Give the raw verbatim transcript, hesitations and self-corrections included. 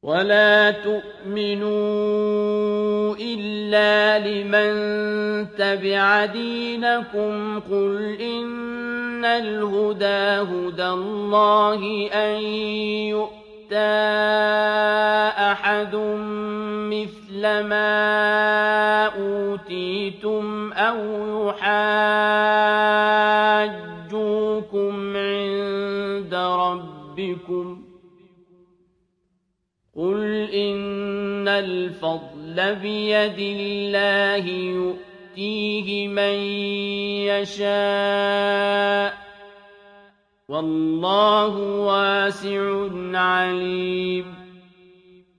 ولا تؤمنوا إلا لمن تبع دينكم قل إن الهدى هدى الله أن يؤتى أحد مثل ما أوتيتم أو يحاجوكم عند ربكم قل إن الفضل بيد الله يؤتيه من يشاء والله واسع عليم